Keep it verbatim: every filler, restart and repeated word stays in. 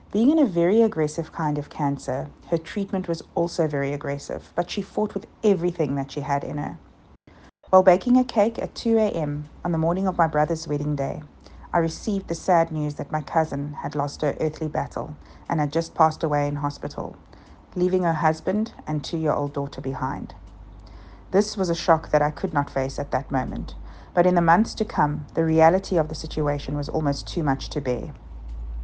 Being in a very aggressive kind of cancer, her treatment was also very aggressive, but she fought with everything that she had in her. While baking a cake at two a m on the morning of my brother's wedding day, I received the sad news that my cousin had lost her earthly battle and had just passed away in hospital, leaving her husband and two year old daughter behind. This was a shock that I could not face at that moment, but in the months to come, the reality of the situation was almost too much to bear.